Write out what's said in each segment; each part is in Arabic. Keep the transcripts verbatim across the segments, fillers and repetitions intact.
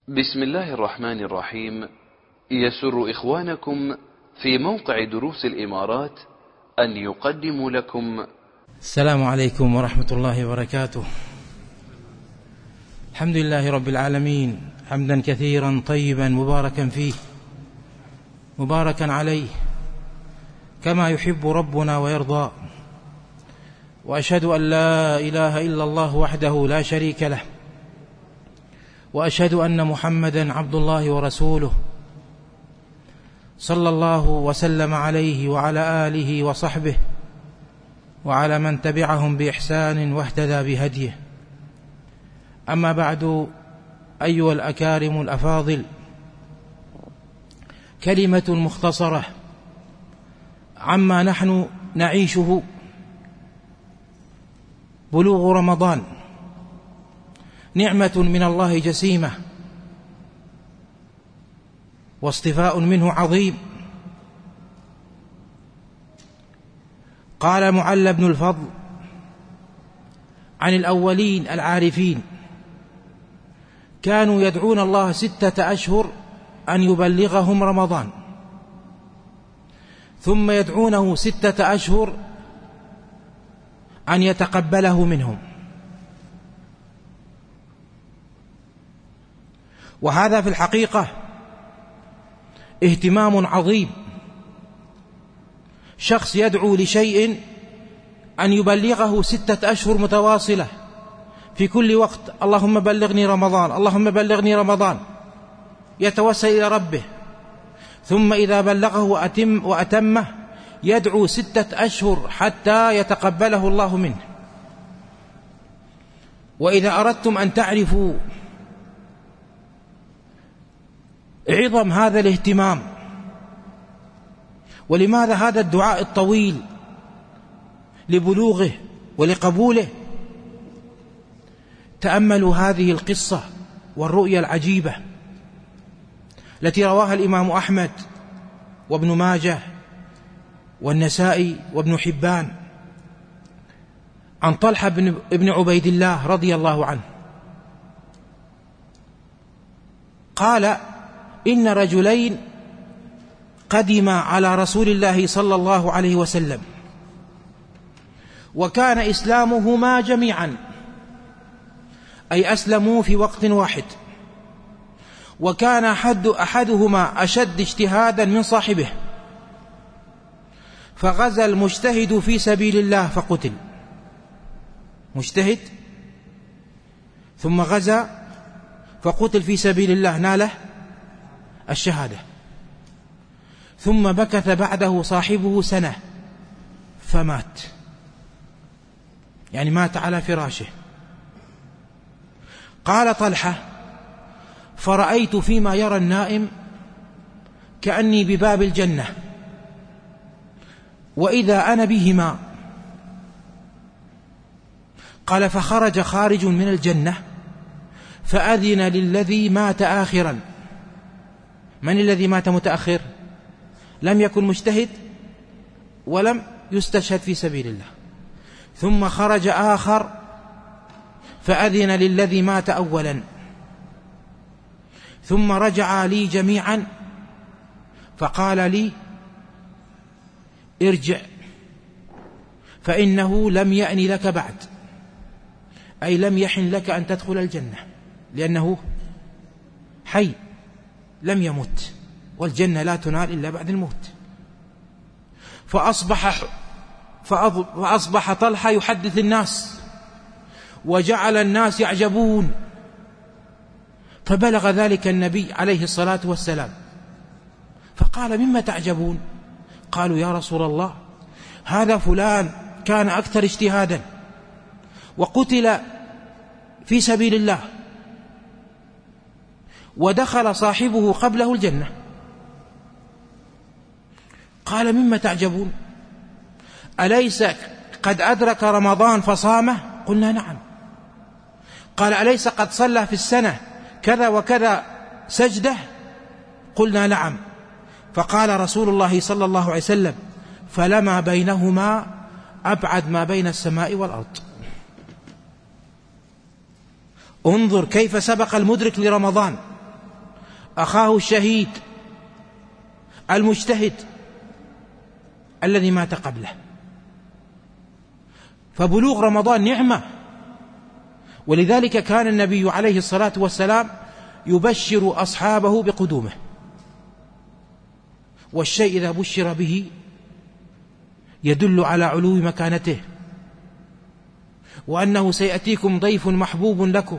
بسم الله الرحمن الرحيم. يسر إخوانكم في موقع دروس الإمارات أن يقدموا لكم السلام عليكم ورحمة الله وبركاته. الحمد لله رب العالمين، حمدا كثيرا طيبا مباركا فيه مباركا عليه كما يحب ربنا ويرضى، وأشهد أن لا إله إلا الله وحده لا شريك له، وأشهد أن محمدا عبد الله ورسوله، صلى الله وسلم عليه وعلى آله وصحبه وعلى من تبعهم بإحسان واهتدى بهديه. أما بعد، أيها الأكارم الأفاضل، كلمة مختصرة عما نحن نعيشه. بلوغ رمضان نعمة من الله جسيمة، واصطفاء منه عظيم. قال معل بن الفضل عن الأولين العارفين: كانوا يدعون الله ستة أشهر أن يبلغهم رمضان، ثم يدعونه ستة أشهر أن يتقبله منهم. وهذا في الحقيقة اهتمام عظيم. شخص يدعو لشيء أن يبلغه ستة أشهر متواصلة في كل وقت: اللهم بلغني رمضان، اللهم بلغني رمضان، يتوسل إلى ربه، ثم إذا بلغه وأتم وأتمه يدعو ستة أشهر حتى يتقبله الله منه. وإذا أردتم أن تعرفوا عظم هذا الاهتمام ولماذا هذا الدعاء الطويل لبلوغه ولقبوله، تأملوا هذه القصة والرؤيا العجيبة التي رواها الإمام أحمد وابن ماجه والنسائي وابن حبان عن طلحة بن عبيد الله رضي الله عنه قال: إن رجلين قدما على رسول الله صلى الله عليه وسلم، وكان إسلامهما جميعا، أي أسلموا في وقت واحد، وكان أحد أحدهما أشد اجتهادا من صاحبه، فغزا المجتهد في سبيل الله فقتل. مجتهد ثم غزا فقتل في سبيل الله، ناله الشهادة. ثم مكث بعده صاحبه سنة فمات، يعني مات على فراشه. قال طلحة: فرأيت فيما يرى النائم كأني بباب الجنة، وإذا أنا بهما. قال: فخرج خارج من الجنة فأذن للذي مات آخرا. من الذي مات متأخر؟ لم يكن مجتهد ولم يستشهد في سبيل الله. ثم خرج آخر فأذن للذي مات أولا، ثم رجع لي جميعا فقال لي: ارجع فإنه لم يأن لك بعد، أي لم يحن لك أن تدخل الجنة، لأنه حي لم يمت، والجنة لا تنال إلا بعد الموت. فأصبح, فأصبح طلحة يحدث الناس، وجعل الناس يعجبون. فبلغ ذلك النبي عليه الصلاة والسلام فقال: مما تعجبون؟ قالوا: يا رسول الله، هذا فلان كان أكثر اجتهادا وقتل في سبيل الله، ودخل صاحبه قبله الجنة. قال: مما تعجبون؟ أليس قد أدرك رمضان فصامه؟ قلنا: نعم. قال: أليس قد صلى في السنة كذا وكذا سجدة؟ قلنا: نعم. فقال رسول الله صلى الله عليه وسلم: فلما بينهما أبعد ما بين السماء والأرض. انظر كيف سبق المدرك لرمضان أخاه الشهيد المجتهد الذي مات قبله. فبلوغ رمضان نعمة، ولذلك كان النبي عليه الصلاة والسلام يبشر أصحابه بقدومه، والشيء إذا بشر به يدل على علو مكانته، وأنه سيأتيكم ضيف محبوب لكم.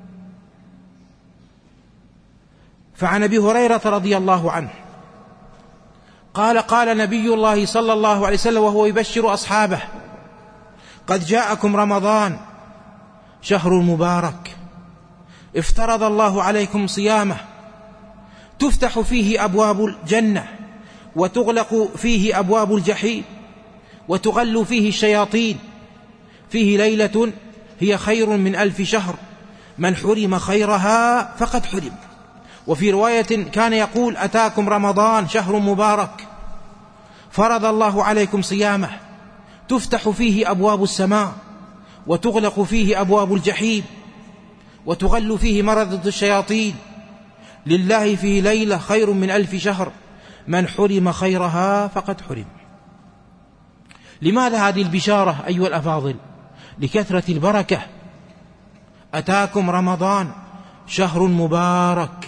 فعن أبي هريرة رضي الله عنه قال قال نبي الله صلى الله عليه وسلم وهو يبشر أصحابه: قد جاءكم رمضان شهر مبارك افترض الله عليكم صيامه، تفتح فيه أبواب الجنة وتغلق فيه أبواب الجحيم وتغل فيه الشياطين، فيه ليلة هي خير من ألف شهر، من حرم خيرها فقد حرم. وفي رواية كان يقول: أتاكم رمضان شهر مبارك فرض الله عليكم صيامه، تفتح فيه أبواب السماء وتغلق فيه أبواب الجحيم وتغل فيه مردة الشياطين، لله فيه ليلة خير من ألف شهر، من حرم خيرها فقد حرم. لماذا هذه البشارة أيها الأفاضل؟ لكثرة البركة. أتاكم رمضان شهر مبارك،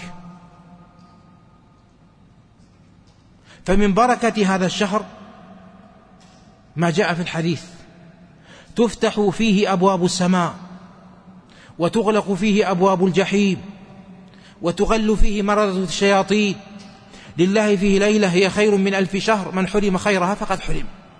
فمن بركة هذا الشهر ما جاء في الحديث: تفتح فيه أبواب السماء وتغلق فيه أبواب الجحيم وتغل فيه مردة الشياطين، لله فيه ليلة هي خير من ألف شهر، من حرم خيرها فقد حرم.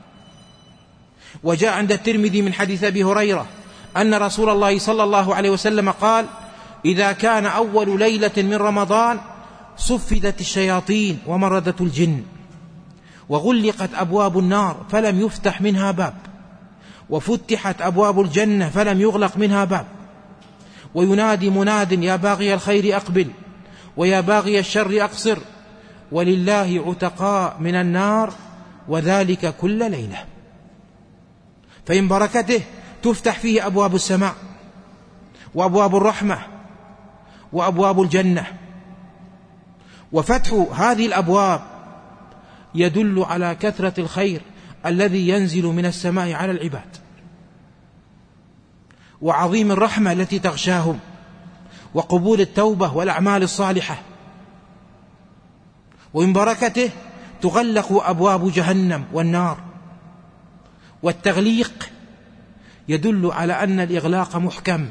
وجاء عند الترمذي من حديث أبي هريرة أن رسول الله صلى الله عليه وسلم قال: إذا كان أول ليلة من رمضان صفدت الشياطين ومردة الجن وغلقت أبواب النار فلم يفتح منها باب، وفتحت أبواب الجنة فلم يغلق منها باب، وينادي مناد: يا باغي الخير أقبل ويا باغي الشر أقصر، ولله عتقاء من النار وذلك كل ليلة. فإن بركته تفتح فيه أبواب السماء وأبواب الرحمة وأبواب الجنة. وفتح هذه الأبواب يدل على كثرة الخير الذي ينزل من السماء على العباد، وعظيم الرحمة التي تغشاهم، وقبول التوبة والأعمال الصالحة. ومن بركته تغلق أبواب جهنم والنار، والتغليق يدل على أن الإغلاق محكم،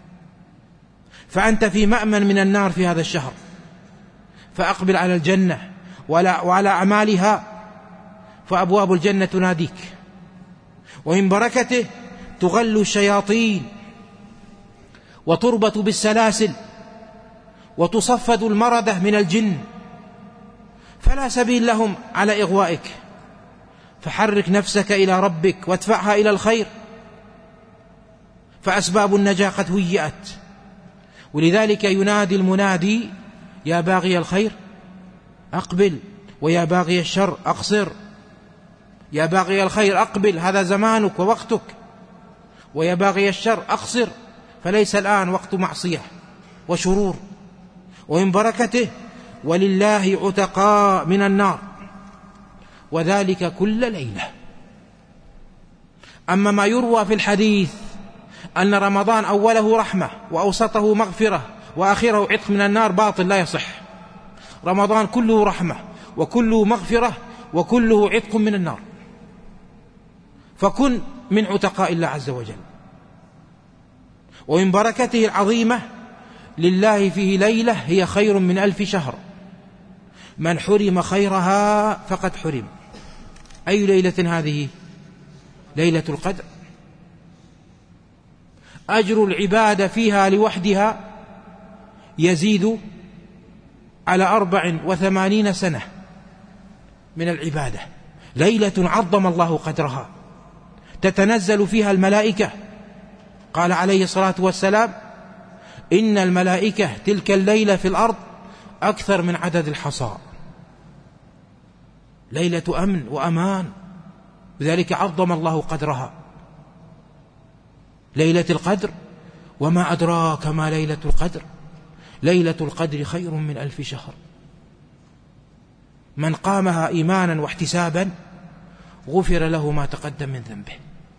فأنت في مأمن من النار في هذا الشهر، فأقبل على الجنة وعلى أعمالها، فأبواب الجنة تناديك. ومن بركته تغل الشياطين وتربط بالسلاسل وتصفد المردة من الجن، فلا سبيل لهم على إغوائك، فحرك نفسك إلى ربك وادفعها إلى الخير، فأسباب النجاة قد هيئت. ولذلك ينادي المنادي: يا باغي الخير أقبل ويا باغي الشر أقصر. يا باغي الخير أقبل، هذا زمانك ووقتك، ويا باغي الشر أقصر، فليس الآن وقت معصية وشرور. ومن بركته ولله عتقاء من النار وذلك كل ليلة. أما ما يروى في الحديث أن رمضان أوله رحمة وأوسطه مغفرة وآخره عتق من النار باطل، لا يصح. رمضان كله رحمة وكله مغفرة وكله عتق من النار، فكن من عتقاء الله عز وجل. ومن بركته العظيمة لله فيه ليلة هي خير من ألف شهر، من حرم خيرها فقد حرم. أي ليلة هذه؟ ليلة القدر. أجر العبادة فيها لوحدها يزيد على أربع وثمانين سنة من العبادة. ليلة عظم الله قدرها، تتنزل فيها الملائكة. قال عليه الصلاة والسلام: إن الملائكة تلك الليلة في الأرض أكثر من عدد الحصى. ليلة أمن وأمان، لذلك عظم الله قدرها. ليلة القدر، وما أدراك ما ليلة القدر، ليلة القدر خير من ألف شهر. من قامها إيمانا واحتسابا غفر له ما تقدم من ذنبه.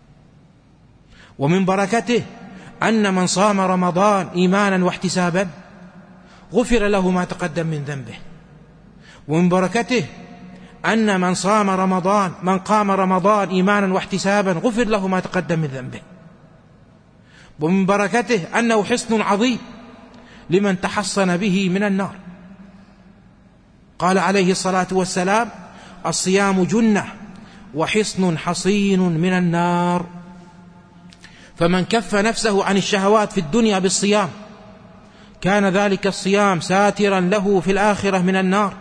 ومن بركته أن من صام رمضان إيمانا واحتسابا غفر له ما تقدم من ذنبه. ومن بركته أن من صام رمضان من قام رمضان إيمانا واحتسابا غفر له ما تقدم من ذنبه. ومن بركته أنه حصن عظيم لمن تحصن به من النار. قال عليه الصلاة والسلام: الصيام جنة وحصن حصين من النار. فمن كف نفسه عن الشهوات في الدنيا بالصيام كان ذلك الصيام ساترا له في الآخرة من النار.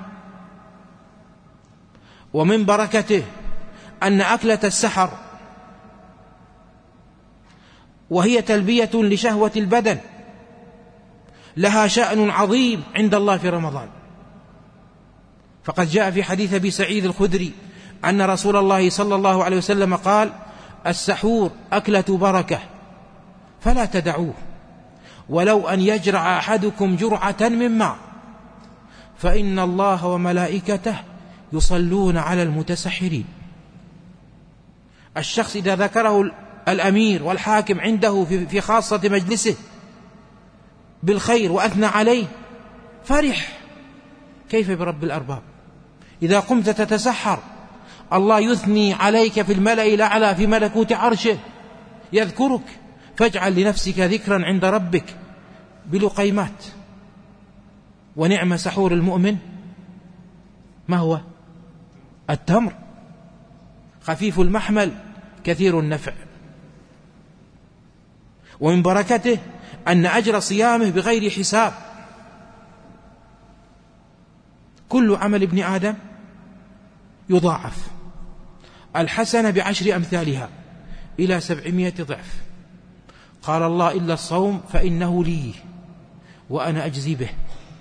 ومن بركته أن أكلة السحر وهي تلبية لشهوة البدن لها شأن عظيم عند الله في رمضان. فقد جاء في حديث أبي سعيد الخدري أن رسول الله صلى الله عليه وسلم قال: السحور أكلة بركة فلا تدعوه، ولو أن يجرع أحدكم جرعة من ماء، فإن الله وملائكته يصلون على المتسحرين. الشخص إذا ذكره الأمير والحاكم عنده في خاصة مجلسه بالخير وأثنى عليه فرح، كيف برب الأرباب؟ إذا قمت تتسحر الله يثني عليك في الملأ الأعلى في ملكوت عرشه، يذكرك، فاجعل لنفسك ذكرا عند ربك بلقيمات. ونعم سحور المؤمن ما هو؟ التمر، خفيف المحمل كثير النفع. ومن بركته أن أجر صيامه بغير حساب. كل عمل ابن آدم يضاعف، الحسنة بعشر أمثالها إلى سبعمائة ضعف. قال الله: إلا الصوم فإنه لي وأنا أجزي به.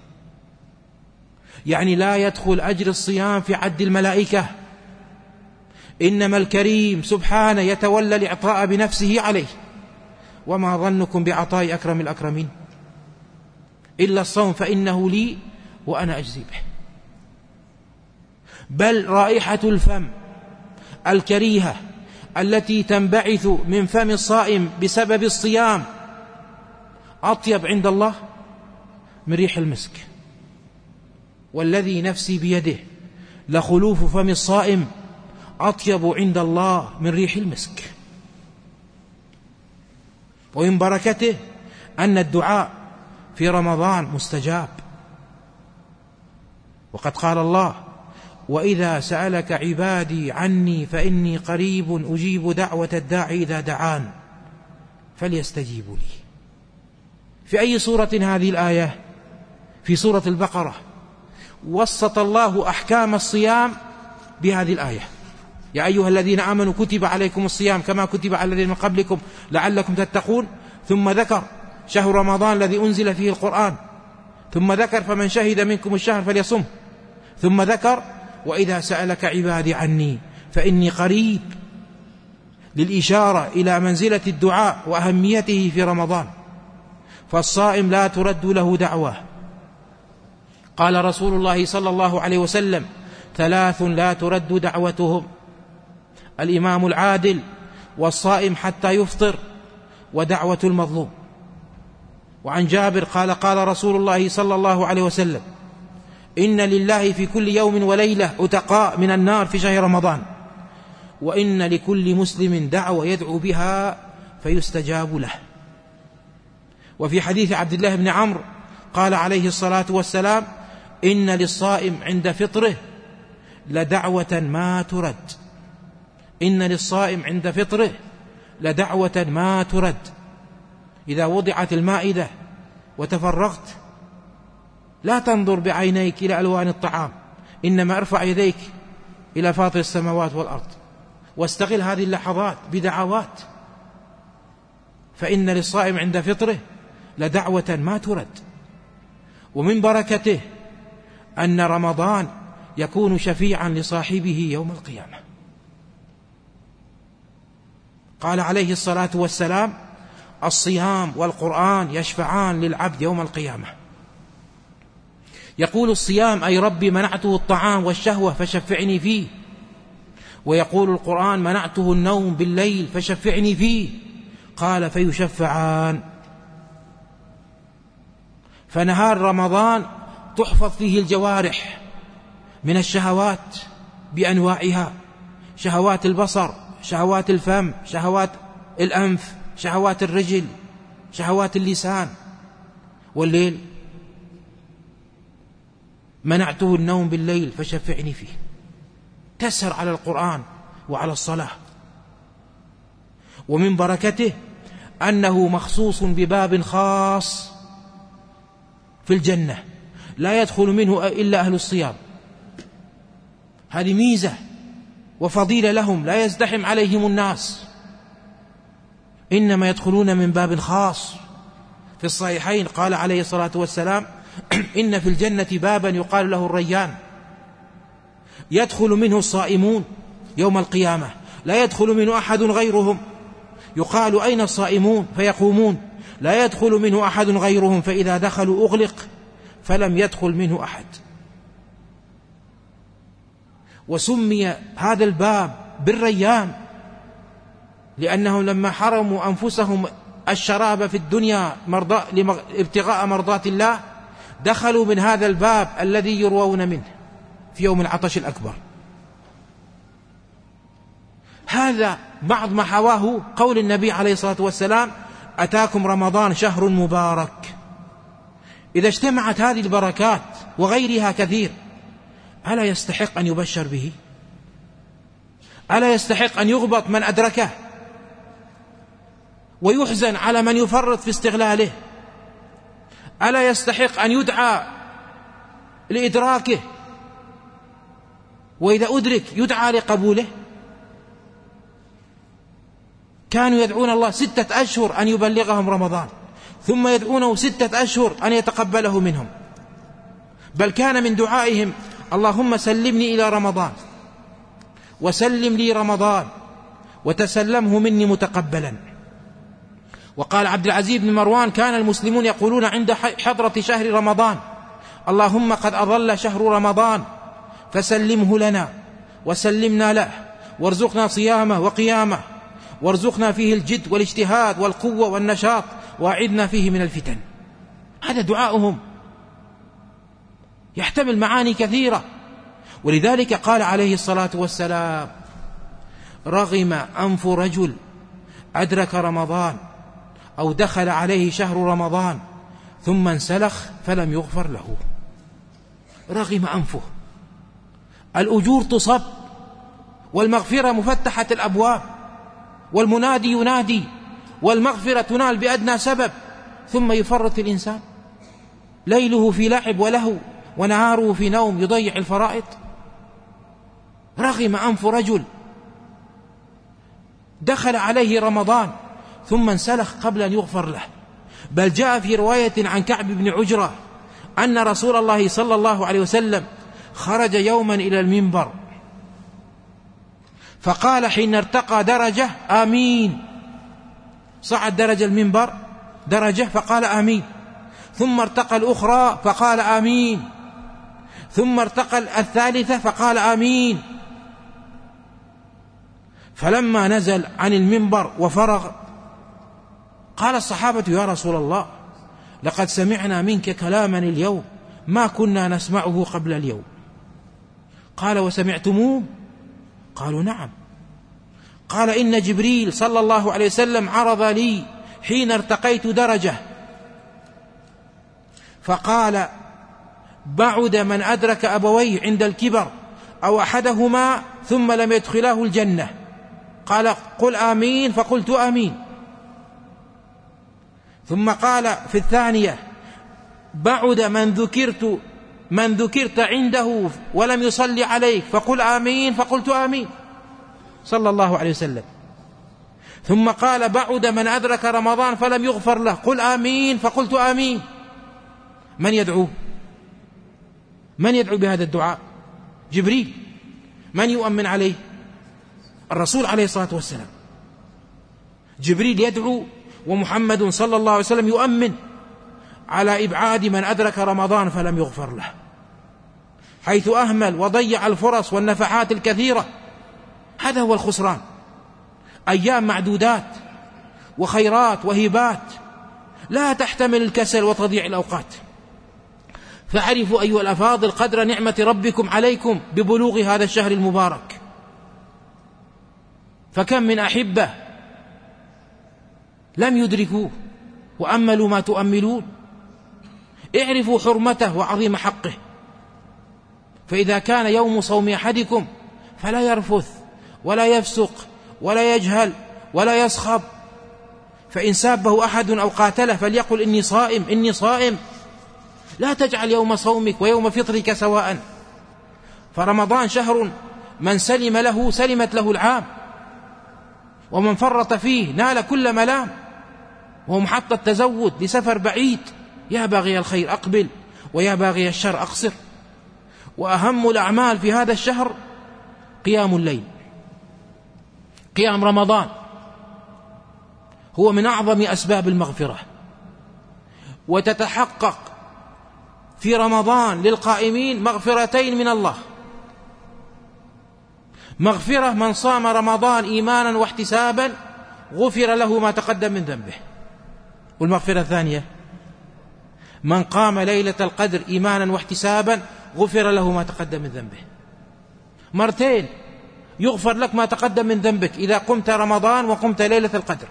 يعني لا يدخل أجر الصيام في عد الملائكة، إنما الكريم سبحانه يتولى الإعطاء بنفسه عليه. وما ظنكم بعطاء أكرم الأكرمين؟ إلا الصوم فإنه لي وأنا أجزي به. بل رائحة الفم الكريهة التي تنبعث من فم الصائم بسبب الصيام أطيب عند الله من ريح المسك. والذي نفسي بيده لخلوف فم الصائم أطيب عند الله من ريح المسك. ومن بركته أن الدعاء في رمضان مستجاب. وقد قال الله: وإذا سألك عبادي عني فإني قريب أجيب دعوة الداعي إذا دعان فليستجيبوا لي. في أي سورة هذه الآية؟ في سورة البقرة. وسط الله أحكام الصيام بهذه الآية: يا أيها الذين آمنوا كتب عليكم الصيام كما كتب على الذين من قبلكم لعلكم تتقون. ثم ذكر شهر رمضان الذي أنزل فيه القرآن، ثم ذكر فمن شهد منكم الشهر فليصم، ثم ذكر وإذا سألك عبادي عني فإني قريب، للإشارة إلى منزلة الدعاء وأهميته في رمضان. فالصائم لا ترد له دعوة. قال رسول الله صلى الله عليه وسلم: ثلاث لا ترد دعوتهم: الإمام العادل، والصائم حتى يفطر، ودعوة المظلوم. وعن جابر قال: قال رسول الله صلى الله عليه وسلم: إن لله في كل يوم وليلة عتقاء من النار في شهر رمضان، وإن لكل مسلم دعوة يدعو بها فيستجاب له. وفي حديث عبد الله بن عمرو قال عليه الصلاة والسلام: إن للصائم عند فطره لدعوة ما ترد. إن للصائم عند فطره لدعوة ما ترد. إذا وضعت المائدة وتفرغت لا تنظر بعينيك إلى ألوان الطعام، إنما ارفع يديك إلى فاطر السماوات والأرض، واستغل هذه اللحظات بدعوات. فإن للصائم عند فطره لدعوة ما ترد. ومن بركته أن رمضان يكون شفيعا لصاحبه يوم القيامة. قال عليه الصلاة والسلام: الصيام والقرآن يشفعان للعبد يوم القيامة. يقول الصيام أي ربي منعته الطعام والشهوة فشفعني فيه. ويقول القرآن منعته النوم بالليل فشفعني فيه. قال فيشفعان. فنهار رمضان تحفظ فيه الجوارح من الشهوات بأنواعها، شهوات البصر، شهوات الفم، شهوات الأنف، شهوات الرجل، شهوات اللسان. والليل منعته النوم بالليل فشفعني فيه. تسهر على القرآن وعلى الصلاة. ومن بركته أنه مخصوص بباب خاص في الجنة لا يدخل منه إلا أهل الصيام. هذه ميزة وفضيلة لهم، لا يزدحم عليهم الناس، إنما يدخلون من باب خاص. في الصحيحين قال عليه الصلاة والسلام إن في الجنة بابا يقال له الريان يدخل منه الصائمون يوم القيامة لا يدخل منه أحد غيرهم. يقال أين الصائمون؟ فيقومون لا يدخل منه أحد غيرهم، فإذا دخلوا أغلق فلم يدخل منه أحد. وسمي هذا الباب بالريان لأنهم لما حرموا أنفسهم الشراب في الدنيا ابتغاء مرضات الله دخلوا من هذا الباب الذي يروون منه في يوم العطش الأكبر. هذا بعض ما حواه قول النبي عليه الصلاة والسلام أتاكم رمضان شهر مبارك. إذا اجتمعت هذه البركات وغيرها كثير ألا يستحق أن يبشر به؟ ألا يستحق أن يغبط من أدركه ويحزن على من يفرط في استغلاله؟ ألا يستحق أن يدعى لإدراكه، وإذا أدرك يدعى لقبوله؟ كانوا يدعون الله ستة أشهر أن يبلغهم رمضان، ثم يدعونه ستة أشهر أن يتقبله منهم، بل كان من دعائهم اللهم سلمني إلى رمضان وسلم لي رمضان وتسلمه مني متقبلا. وقال عبد العزيز بن مروان كان المسلمون يقولون عند حضرة شهر رمضان اللهم قد أضل شهر رمضان فسلمه لنا وسلمنا له وارزقنا صيامه وقيامه وارزقنا فيه الجد والاجتهاد والقوة والنشاط وأعذنا فيه من الفتن. هذا دعاؤهم يحتمل معاني كثيرة. ولذلك قال عليه الصلاة والسلام رغم أنف رجل أدرك رمضان أو دخل عليه شهر رمضان ثم انسلخ فلم يغفر له. رغم أنفه. الأجور تصب والمغفرة مفتحة الأبواب والمنادي ينادي والمغفرة تنال بأدنى سبب، ثم يفرط الإنسان ليله في لعب ولهو ونهاره في نوم يضيع الفرائض. رغم أنف رجل دخل عليه رمضان ثم انسلخ قبل أن يغفر له. بل جاء في رواية عن كعب بن عجرة أن رسول الله صلى الله عليه وسلم خرج يوما إلى المنبر فقال حين ارتقى درجة آمين. صعد درجة المنبر درجة فقال آمين، ثم ارتقى الأخرى فقال آمين، ثم ارتقى الثالثة فقال آمين. فلما نزل عن المنبر وفرغ قال الصحابة يا رسول الله لقد سمعنا منك كلاما اليوم ما كنا نسمعه قبل اليوم. قال وسمعتموه؟ قالوا نعم. قال إن جبريل صلى الله عليه وسلم عرض لي حين ارتقيت درجة فقال بعد من أدرك أبويه عند الكبر أو أحدهما ثم لم يدخلاه الجنة. قال قل آمين فقلت آمين. ثم قال في الثانية بعد من ذكرت من ذكرت عنده ولم يصلي عليك فقل آمين فقلت آمين صلى الله عليه وسلم. ثم قال بعد من أدرك رمضان فلم يغفر له قل آمين فقلت آمين. من يدعو من يدعو بهذا الدعاء؟ جبريل. من يؤمن عليه؟ الرسول عليه الصلاة والسلام. جبريل يدعو ومحمد صلى الله عليه وسلم يؤمن على إبعاد من أدرك رمضان فلم يغفر له. حيث أهمل وضيع الفرص والنفحات الكثيرة. هذا هو الخسران. أيام معدودات وخيرات وهبات لا تحتمل الكسل وتضييع الأوقات. فاعرفوا أيها الأفاضل قدر نعمة ربكم عليكم ببلوغ هذا الشهر المبارك. فكم من أحبة لم يدركوه وأملوا ما تؤملون. اعرفوا حرمته وعظيم حقه. فإذا كان يوم صوم أحدكم فلا يرفث ولا يفسق ولا يجهل ولا يصخب، فإن سابه أحد أو قاتله فليقل إني صائم إني صائم. لا تجعل يوم صومك ويوم فطرك سواء، فرمضان شهر من سلم له سلمت له العام، ومن فرط فيه نال كل ملام، وهو محط التزود لسفر بعيد. يا باغي الخير أقبل ويا باغي الشر أقصر. وأهم الأعمال في هذا الشهر قيام الليل. قيام رمضان هو من أعظم أسباب المغفرة، وتتحقق في رمضان للقائمين مغفرتين من الله. مغفرة من صام رمضان إيمانا واحتسابا غفر له ما تقدم من ذنبه. والمغفرة الثانية من قام ليلة القدر إيمانا واحتسابا غفر له ما تقدم من ذنبه. مرتين يغفر لك ما تقدم من ذنبك إذا قمت رمضان وقمت ليلة القدر.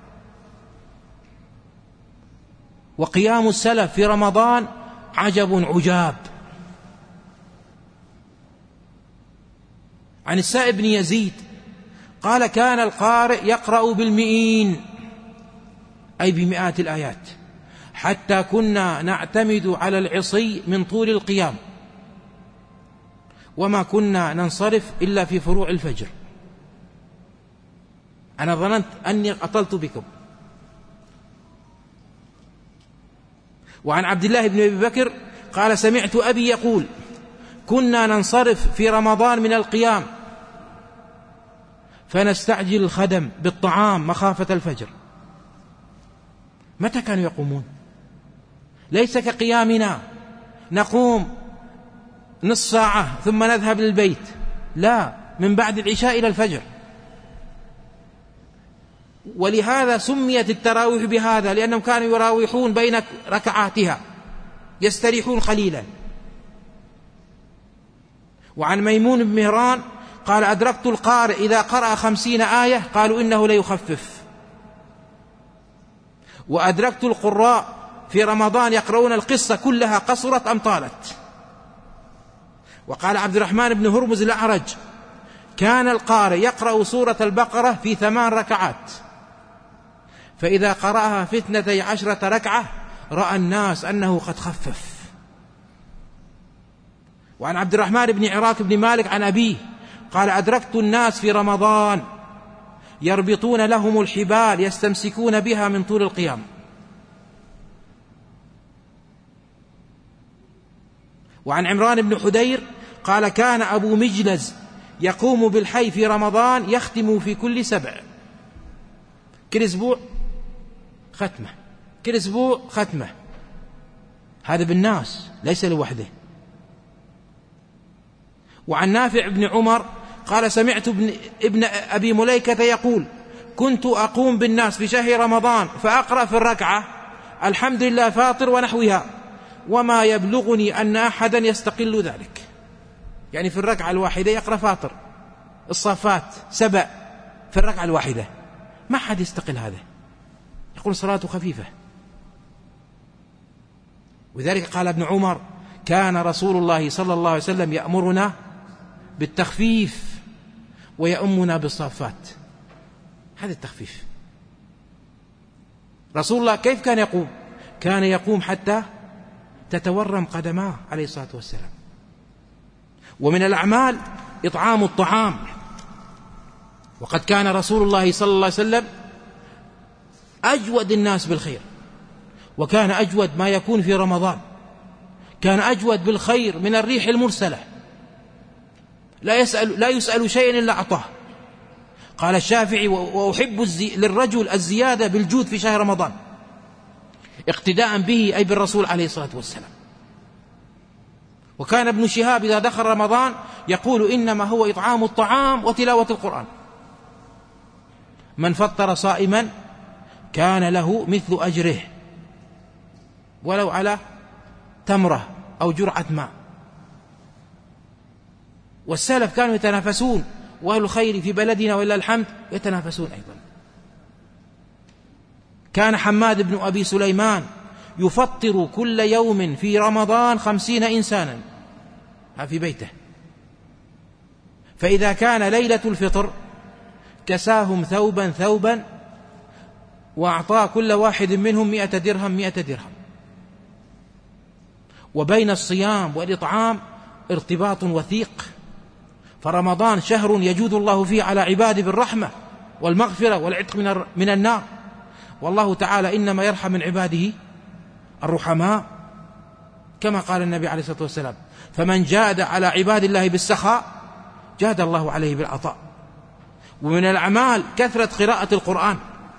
وقيام السلف في رمضان عجب عجاب. عن السائب بن يزيد قال كان القارئ يقرأ بالمئين، أي بمئات الآيات، حتى كنا نعتمد على العصي من طول القيام، وما كنا ننصرف إلا في فروع الفجر. أنا ظننت أني أطلت بكم. وعن عبد الله بن أبي بكر قال سمعت أبي يقول كنا ننصرف في رمضان من القيام فنستعجل الخدم بالطعام مخافة الفجر. متى كانوا يقومون؟ ليس كقيامنا نقوم نصف ساعة ثم نذهب للبيت، لا، من بعد العشاء إلى الفجر. ولهذا سميت التراويح بهذا، لأنهم كانوا يراوحون بين ركعاتها يستريحون قليلا. وعن ميمون بن مهران قال أدركت القارئ إذا قرأ خمسين آية قالوا إنه ليخفف. وأدركت القراء في رمضان يقرؤون القصة كلها قصرت أم طالت. وقال عبد الرحمن بن هرمز الأعرج كان القارئ يقرأ سورة البقرة في ثمان ركعات، فإذا قرأها في اثنتي عشرة ركعة رأى الناس أنه قد خفف. وعن عبد الرحمن بن عراك بن مالك عن أبيه قال أدركت الناس في رمضان يربطون لهم الحبال يستمسكون بها من طول القيام. وعن عمران بن حدير قال كان أبو مجلز يقوم بالحي في رمضان يختم في كل سبع، كل أسبوع ختمة، كل أسبوع ختمة. هذا بالناس ليس لوحده. وعن نافع بن عمر قال سمعت ابن, ابن أبي مليكة يقول كنت أقوم بالناس في شهر رمضان فأقرأ في الركعة الحمد لله فاطر ونحوها، وما يبلغني أن أحدا يستقل ذلك. يعني في الركعة الواحدة يقرأ فاطر، الصافات، سبع في الركعة الواحدة، ما حد يستقل هذا، يقول صلاته خفيفة. وذلك قال ابن عمر كان رسول الله صلى الله عليه وسلم يأمرنا بالتخفيف ويأمنا بالصافات. هذا التخفيف. رسول الله كيف كان يقوم؟ كان يقوم حتى تتورم قدماه عليه الصلاة والسلام. ومن الأعمال إطعام الطعام، وقد كان رسول الله صلى الله عليه وسلم أجود الناس بالخير، وكان أجود ما يكون في رمضان، كان أجود بالخير من الريح المرسلة، لا يسأل, لا يسأل شيئا إلا أعطاه. قال الشافعي وأحب للرجل الزيادة بالجود في شهر رمضان اقتداء به أي بالرسول عليه الصلاة والسلام. وكان ابن شهاب إذا دخل رمضان يقول إنما هو إطعام الطعام وتلاوة القرآن. من فطر صائما كان له مثل أجره ولو على تمرة أو جرعة ماء. والسلف كانوا يتنافسون، وأهل الخير في بلدنا ولله الحمد يتنافسون أيضا. كان حماد بن أبي سليمان يفطر كل يوم في رمضان خمسين إنسانا في بيته، فإذا كان ليلة الفطر كساهم ثوبا ثوبا وأعطى كل واحد منهم مئة درهم مئة درهم. وبين الصيام والإطعام ارتباط وثيق، فرمضان شهر يجود الله فيه على عباده بالرحمة والمغفرة والعتق من النار، والله تعالى إنما يرحم من عباده الرحماء، كما قال النبي عليه الصلاة والسلام: فمن جاد على عباد الله بالسخاء جاد الله عليه بالعطاء. ومن الأعمال كثرة قراءة القرآن.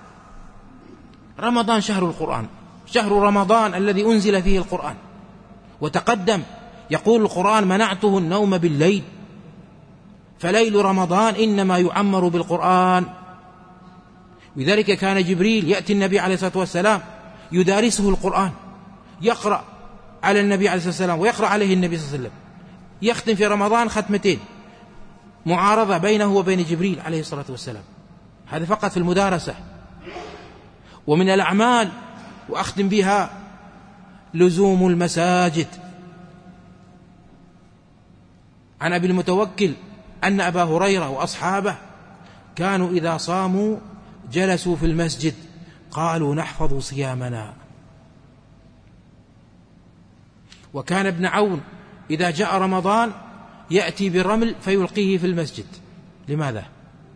رمضان شهر القرآن، شهر رمضان الذي أنزل فيه القرآن. وتقدم يقول القرآن: منعته النوم بالليل، فليل رمضان إنما يعمر بالقرآن. لذلك كان جبريل يأتي النبي عليه الصلاة والسلام يدارسه القرآن، يقرأ على النبي عليه الصلاة والسلام ويقرأ عليه النبي صلى الله عليه وسلم، يختم في رمضان ختمتين، معارضة بينه وبين جبريل عليه الصلاة والسلام. هذا فقط في المدارسة. ومن الأعمال وأختم بها لزوم المساجد. عن أبي المتوكل أن أبا هريرة وأصحابه كانوا إذا صاموا جلسوا في المسجد قالوا: نحفظ صيامنا. وكان ابن عون إذا جاء رمضان يأتي بالرمل فيلقيه في المسجد. لماذا؟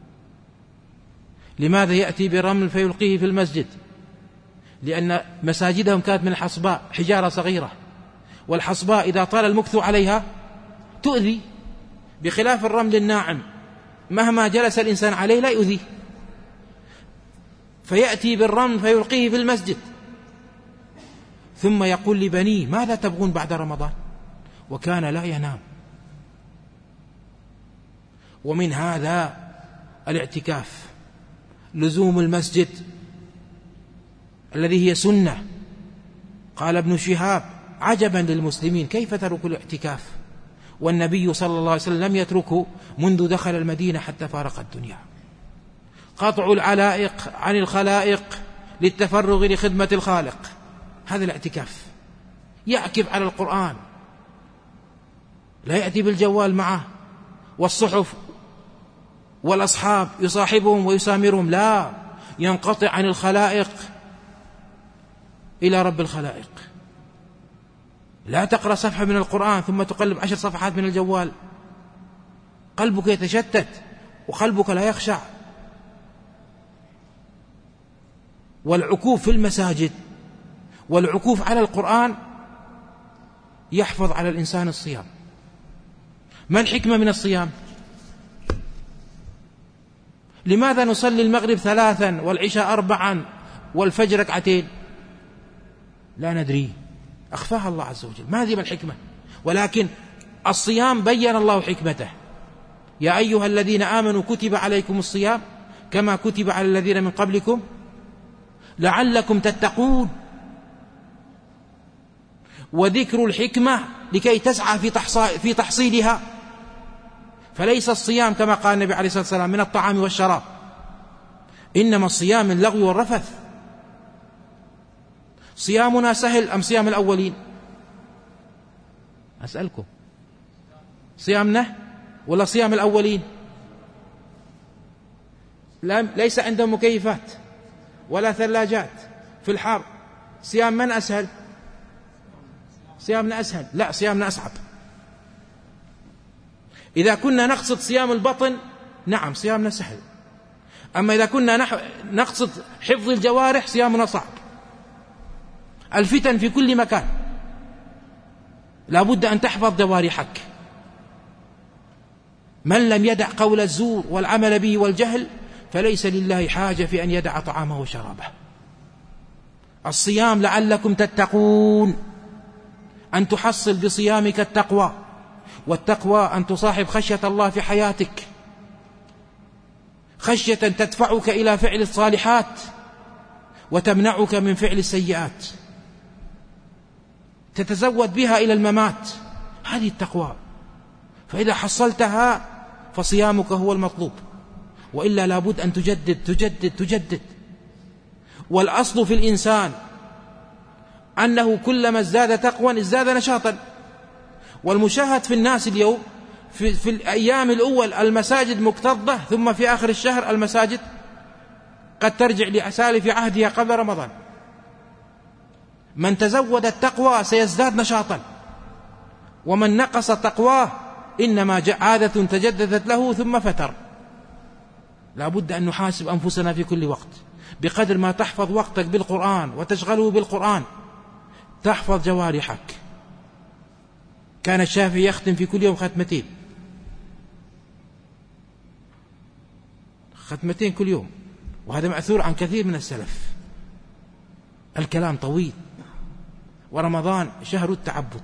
لماذا يأتي بالرمل فيلقيه في المسجد؟ لأن مساجدهم كانت من الحصباء، حجارة صغيرة، والحصباء إذا طال المكث عليها تؤذي، بخلاف الرمل الناعم مهما جلس الإنسان عليه لا يؤذيه. فيأتي بالرمل فيلقيه في المسجد، ثم يقول لبنيه: ماذا تبغون بعد رمضان؟ وكان لا ينام. ومن هذا الاعتكاف، لزوم المسجد الذي هي سنة. قال ابن شهاب: عجبا للمسلمين كيف تركوا الاعتكاف، والنبي صلى الله عليه وسلم لم يتركه منذ دخل المدينة حتى فارق الدنيا. قطع العلائق عن الخلائق للتفرغ لخدمة الخالق، هذا الاعتكاف. يعكف على القرآن، لا يأتي بالجوال معه والصحف والأصحاب يصاحبهم ويسامرهم، لا، ينقطع عن الخلائق إلى رب الخلائق. لا تقرأ صفحة من القرآن ثم تقلب عشر صفحات من الجوال، قلبك يتشتت وقلبك لا يخشع. والعكوف في المساجد والعكوف على القرآن يحفظ على الإنسان الصيام. ما الحكمة من الصيام؟ لماذا نصلي المغرب ثلاثا والعشاء أربعا والفجر ركعتين؟ لا ندري، أخفاها الله عز وجل، ما هذه الحكمة. ولكن الصيام بين الله حكمته: يا أيها الذين آمنوا كتب عليكم الصيام كما كتب على الذين من قبلكم لعلكم تتقون. وذكر الحكمة لكي تسعى في تحصيلها. فليس الصيام كما قال النبي عليه الصلاة والسلام من الطعام والشراب، إنما الصيام من اللغو والرفث. صيامنا سهل أم صيام الأولين؟ أسألكم، صيامنا ولا صيام الأولين؟ ليس عندهم مكيفات ولا ثلاجات في الحر، صيام من أسهل؟ صيامنا أسهل؟ لا، صيامنا أصعب. إذا كنا نقصد صيام البطن نعم صيامنا سهل، أما إذا كنا نقصد حفظ الجوارح صيامنا صعب. الفتن في كل مكان، لا بد أن تحفظ جوارحك. من لم يدع قول الزور والعمل به والجهل فليس لله حاجة في أن يدع طعامه وشرابه. الصيام لعلكم تتقون، أن تحصل بصيامك التقوى، والتقوى أن تصاحب خشية الله في حياتك، خشية تدفعك إلى فعل الصالحات وتمنعك من فعل السيئات، تتزود بها إلى الممات. هذه التقوى، فإذا حصلتها فصيامك هو المطلوب، وإلا لابد أن تجدد تجدد تجدد. والأصل في الإنسان أنه كلما ازداد تقوى ازداد نشاطا. والمشاهد في الناس اليوم في, في الأيام الأول المساجد مكتظة، ثم في آخر الشهر المساجد قد ترجع لأسالف عهدها قبل رمضان. من تزود التقوى سيزداد نشاطا، ومن نقص تقواه إنما عادة تجددت له ثم فتر. لا بد أن نحاسب أنفسنا في كل وقت، بقدر ما تحفظ وقتك بالقرآن وتشغله بالقرآن تحفظ جوارحك. كان الشافعي يختم في كل يوم ختمتين ختمتين كل يوم، وهذا مأثور عن كثير من السلف. الكلام طويل، ورمضان شهر التعبد،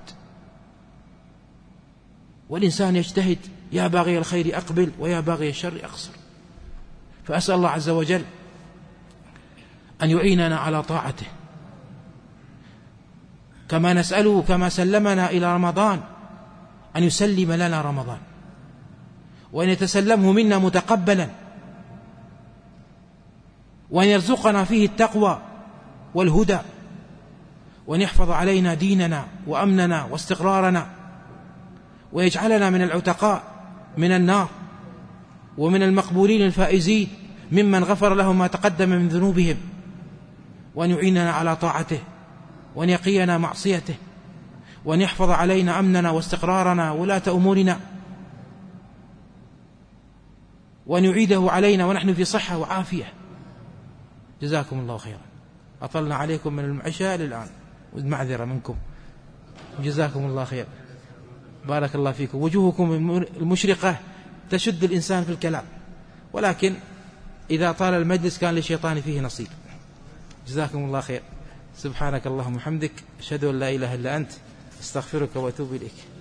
والإنسان يجتهد، يا باغي الخير أقبل ويا باغي الشر أقصر. فأسأل الله عز وجل أن يعيننا على طاعته، كما نسأله كما سلمنا إلى رمضان أن يسلم لنا رمضان، وأن يتسلمه منا متقبلا، وأن يرزقنا فيه التقوى والهدى، وأن يحفظ علينا ديننا وأمننا واستقرارنا، ويجعلنا من العتقاء من النار، ومن المقبولين الفائزين ممن غفر لهم ما تقدم من ذنوبهم، وأن يعيننا على طاعته، وأن يقينا معصيته، وأن يحفظ علينا أمننا واستقرارنا ولاة أمورنا، وأن يعيده علينا ونحن في صحة وعافية. جزاكم الله خيرا. أطلنا عليكم من العشاء للآن، والمعذرة منكم. جزاكم الله خير، بارك الله فيكم. وجوهكم المشرقة تشد الإنسان في الكلام، ولكن إذا طال المجلس كان للشيطان فيه نصيب. جزاكم الله خير. سبحانك اللهم وبحمدك، أشهد أن لا إله إلا أنت، استغفرك وأتوب إليك.